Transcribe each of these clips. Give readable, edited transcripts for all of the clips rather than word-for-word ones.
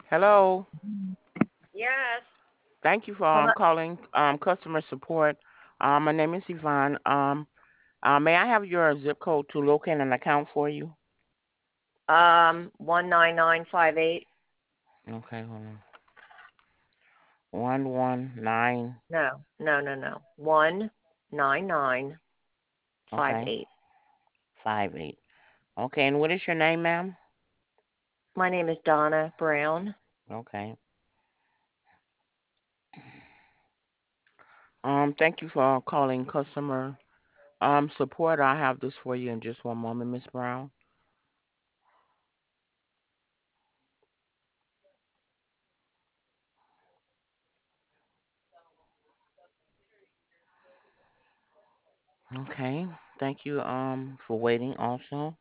Hello. Yes. Thank you for Hello. calling customer support. My name is Yvonne. May I have your zip code to locate an account for you? 19958. Okay, hold on. 119. No, no, no, no. 19958. Okay, 58. Okay, and what is your name, ma'am? My name is Donna Brown. Okay. Thank you for calling customer support. I have this for you in just one moment, Miss Brown. Okay. Thank you for waiting. Also,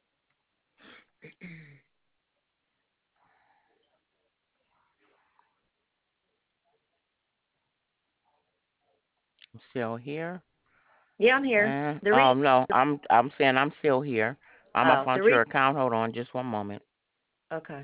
I'm still here. Yeah, I'm here. And The re no, I'm saying I'm still here. I'm up oh, on the your re account. Hold on, just one moment. Okay.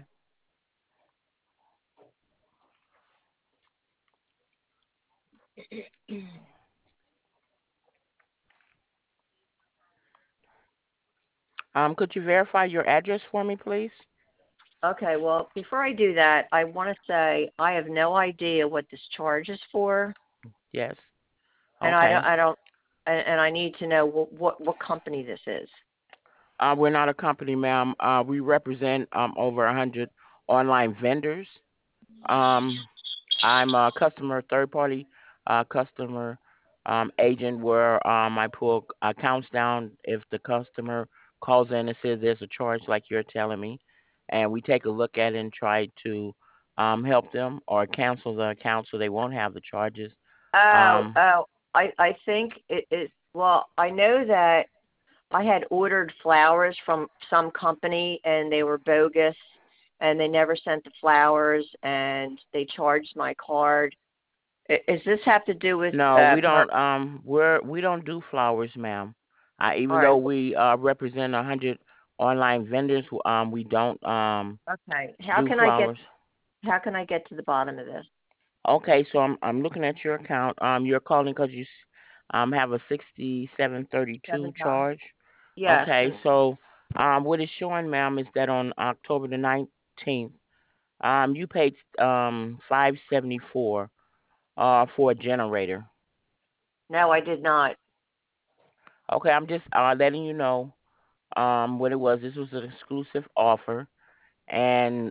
Could you verify your address for me, please? Okay, well, before I do that, I want to say I have no idea what this charge is for, Yes. and Okay. and I need to know what company this is. We're not a company, ma'am. We represent over 100 online vendors. Um, I'm a customer, third party customer agent where I pull accounts down if the customer calls in and says there's a charge like you're telling me, and we take a look at it and try to help them or cancel the account so they won't have the charges. Oh, Um, oh, I think it is. Well, I know that I had ordered flowers from some company and they were bogus and they never sent the flowers and they charged my card. Is this have to do with no, we mer don't. We don't do flowers, ma'am. All Even right. though we represent 100 online vendors, we don't Okay. do flowers. How can I get to the bottom of this? Okay, so I'm looking at your account. You're calling because have a 6732 Seven times. charge. Yes, Okay, and so what it's showing, ma'am, is that on October the 19th, you paid 574 for a generator. no, I did not. Okay, I'm just letting you know what it was. This was an exclusive offer, and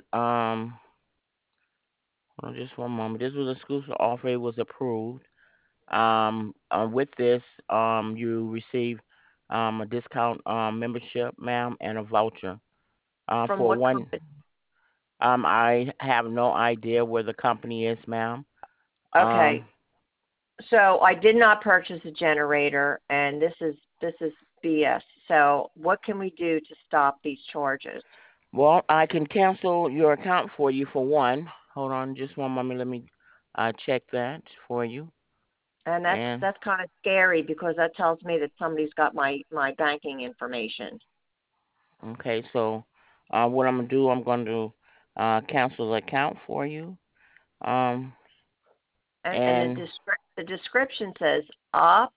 hold on just one moment. This was an exclusive offer. It was approved. With this, you receive a discount membership, ma'am, and a voucher. From For what one, company? I have no idea where the company is, ma'am. Okay. Um, So I did not purchase a generator and this is BS. So what can we do to stop these charges? well, I can cancel your account for you for one. Hold on, just one moment. Let me check that for you. And that's And that's kind of scary because that tells me that somebody's got my banking information. okay, so what I'm gonna do, I'm going to cancel the account for you. Um, And and the description says opt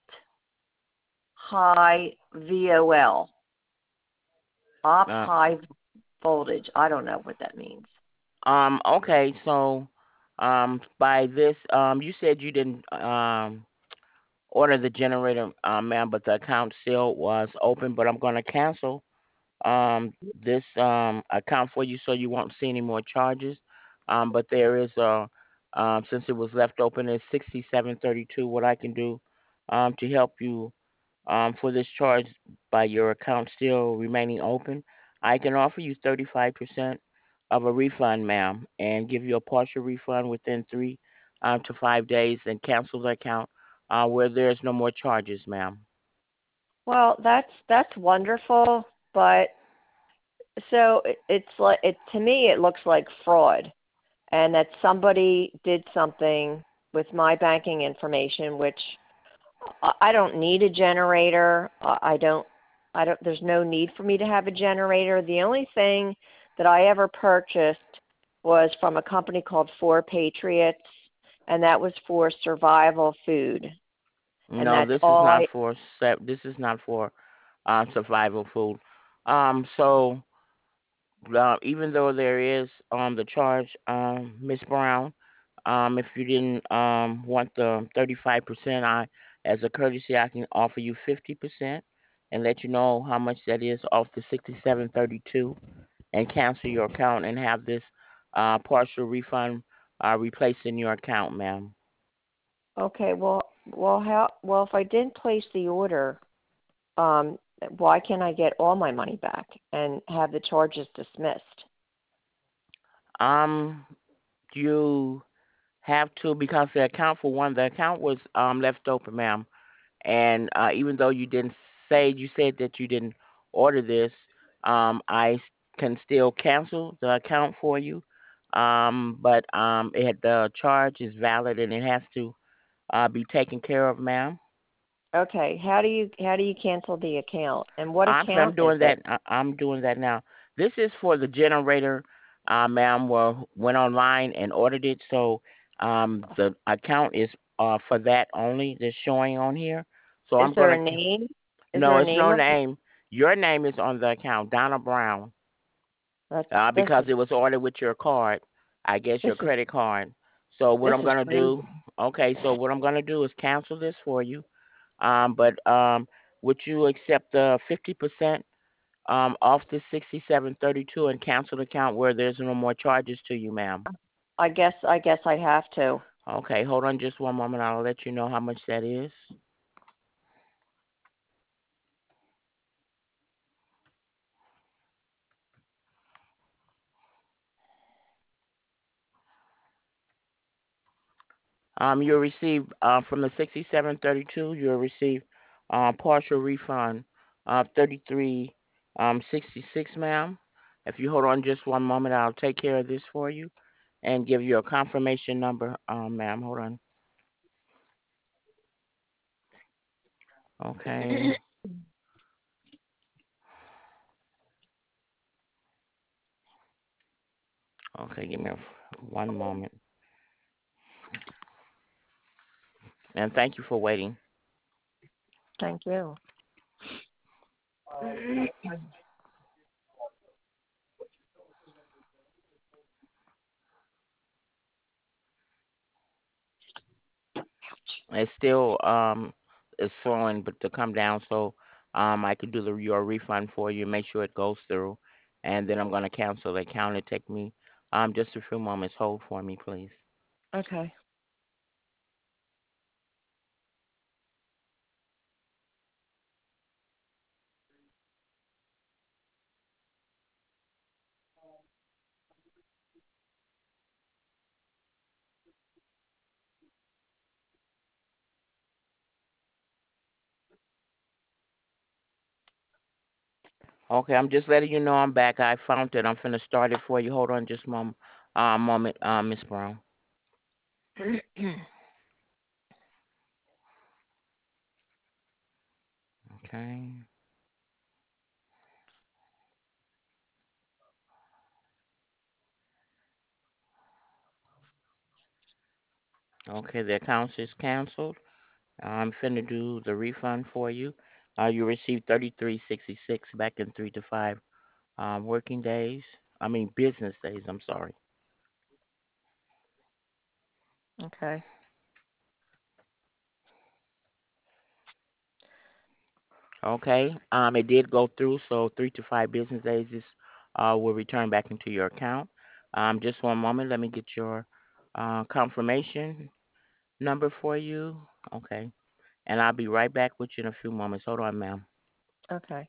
high VOL, opt uh, high voltage. I don't know what that means. Okay, so by this, you said you didn't order the generator, ma'am, but the account still was open. But I'm gonna cancel this account for you so you won't see any more charges. But there is since it was left open, it's 6732. What I can do to help you for this charge by your account still remaining open, I can offer you 35% of a refund, ma'am, and give you a partial refund within 3 to 5 days and cancel the account where there's no more charges, ma'am. Well, that's wonderful, but so it's like it to me it looks like fraud and that somebody did something with my banking information which I don't need a generator. I there's no need for me to have a generator. The only thing that I ever purchased was from a company called Four Patriots, and that was for survival food. And No, that's this is all not I for this is not for survival food. So even though there is the charge, Miss Brown, if you didn't want the 35%, as a courtesy, I can offer you 50% and let you know how much that is off the 6732 and cancel your account and have this partial refund replaced in your account, ma'am. okay, well if I didn't place the order, um why can't I get all my money back and have the charges dismissed? Um, you have to, because the account was left open, ma'am. And even though you said that you didn't order this, can still cancel the account for you. But the charge is valid and it has to be taken care of, ma'am. Okay, how do you cancel the account? And what I'm account is doing it? that. I'm doing that now. This is for the generator, ma'am. Well, went online and ordered it, so the account is for that only. That's showing on here. So Is I'm there gonna. a name? Is No, there a it's name no of name. Your name is on the account, Donna Brown, that's this because is it was ordered with your card. I guess this your is credit card. So what this I'm is gonna do? crazy. Okay, so what I'm gonna do is cancel this for you. But would you accept the 50% off the 6732 and cancel the account where there's no more charges to you, ma'am? I guess I'd have to. Okay, hold on just one moment. I'll let you know how much that is. You'll receive from the 6732. You'll receive partial refund of 33.66, ma'am. If you hold on just one moment, I'll take care of this for you and give you a confirmation number, ma'am. Hold on. Okay. Okay, give me one moment. And thank you for waiting. Thank you. It's still it's slowing, but to come down so I can do your refund for you, make sure it goes through, and then I'm gonna cancel the account. It take me just a few moments. Hold for me, please. Okay. Okay, I'm just letting you know I'm back. I found it. I'm finna start it for you. Hold on just moment, Miss Brown. Okay. Okay, the account is canceled. I'm finna do the refund for you. You received 33.66 back in 3 to 5 working days. I mean business days. I'm sorry. Okay. Okay. It did go through, so 3 to 5 business days this will return back into your account. Just one moment. Let me get your confirmation number for you. Okay. And I'll be right back with you in a few moments. Hold on, ma'am. Okay.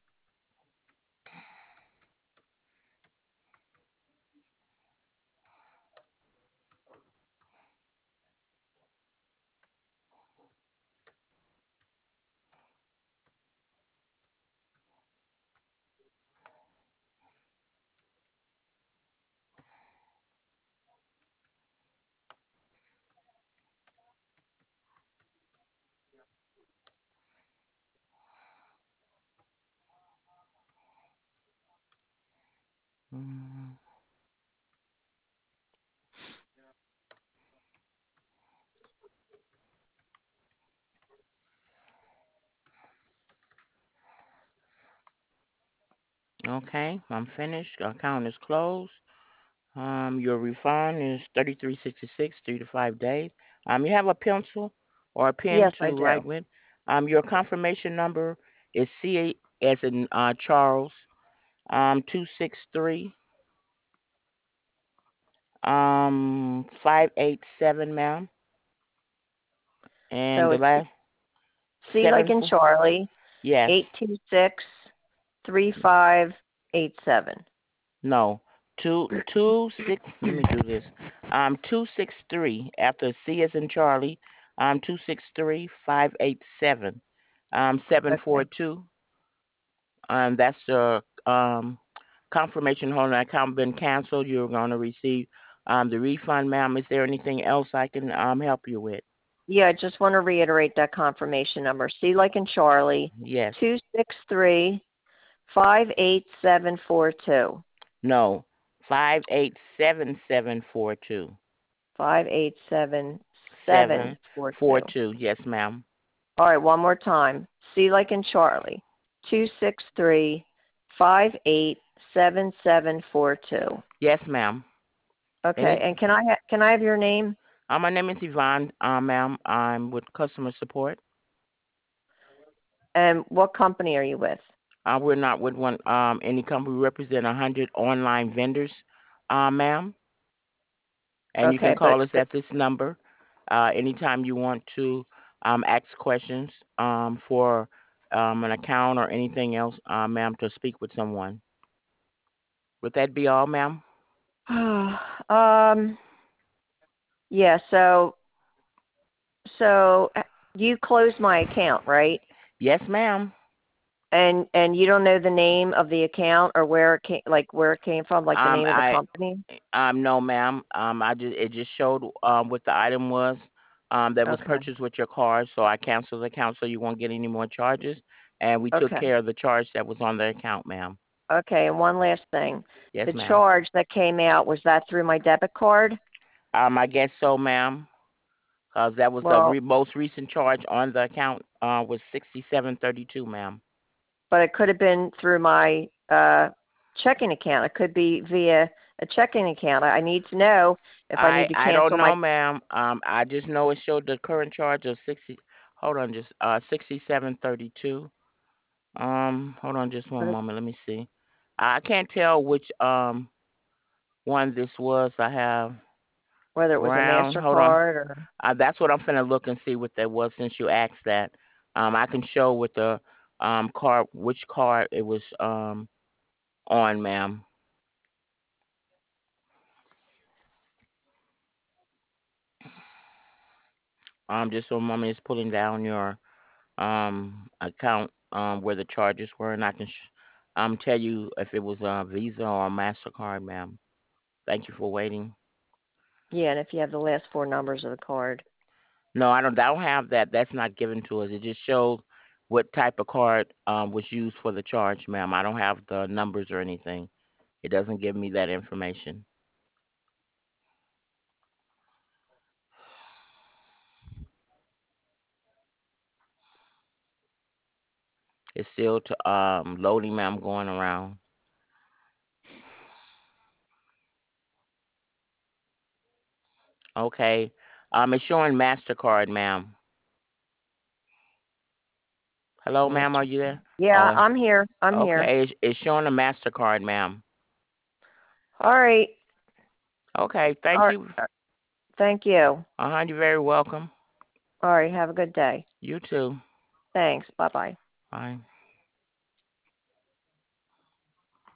Okay, I'm finished. Account is closed. Your refund is 33.66, 3 to 5 days. You have a pencil or a pen Yes, I to do. write with. Your confirmation number is C as in Charles. 263 587, ma'am, and So the it's last C like seven in four. Charlie, Yes. 826-3587. No. Two six. Let me do this. 263 after C is in Charlie. 263-587. 7 4 Okay. 2. That's the confirmation on the account been canceled. You're going to receive the refund, ma'am. Is there anything else I can help you with? Yeah, I just want to reiterate that confirmation number. C like in Charlie, Yes. 263-58742. No. 587-742. 7 4 587-742. 2. Yes, ma'am. All right, one more time. C like in Charlie, 263-587-7742. Yes, ma'am. Okay, Any and can I have your name My name is Yvonne, ma'am. I'm with customer support. and what company are you with? We're not with one any company. We represent 100 online vendors, ma'am. And you can Okay, but call us at this number anytime you want to ask questions for an account or anything else, ma'am, to speak with someone. Would that be all, ma'am? um yeah, so you closed my account, right? Yes, ma'am. And you don't know the name of the account or where it came, like where it came from, like the name of the I company? No, ma'am. I just it just showed what the item was that was Okay. purchased with your card, so I canceled the account so you won't get any more charges, and we took Okay. care of the charge that was on the account, ma'am. Okay, and one last thing. Yes, The ma'am. charge that came out, was that through my debit card? I guess so, ma'am, because that was the Well, most recent charge on the account was 67.32, ma'am. but it could have been through my checking account. It could be via a checking account. I need to know if I need to I don't cancel my. know, ma'am. I just know it showed the current charge of 60. Hold on, just 67.32. Hold on just one moment. Let me see. I can't tell which one this was. I have Whether it was a round. Hold on. MasterCard or. That's what I'm finna look and see what that was since you asked that. I can show with the card which card it was on, ma'am. Just one moment. It's pulling down your account where the charges were, and I can tell you if it was a Visa or a Mastercard, ma'am. Thank you for waiting. Yeah, and if you have the last four numbers of the card. No, I don't have that. That's not given to us. It just shows what type of card was used for the charge, ma'am. I don't have the numbers or anything. It doesn't give me that information. It's still to loading, ma'am. Going around. Okay. It's showing Mastercard, ma'am. Hello, ma'am. Are you there? Yeah, Oh, I'm here. I'm here. okay. It's showing a Mastercard, ma'am. All right. Okay. All Thank right. you. Thank you. You're very welcome. All right. Have a good day. You too. Thanks. Bye bye. Bye.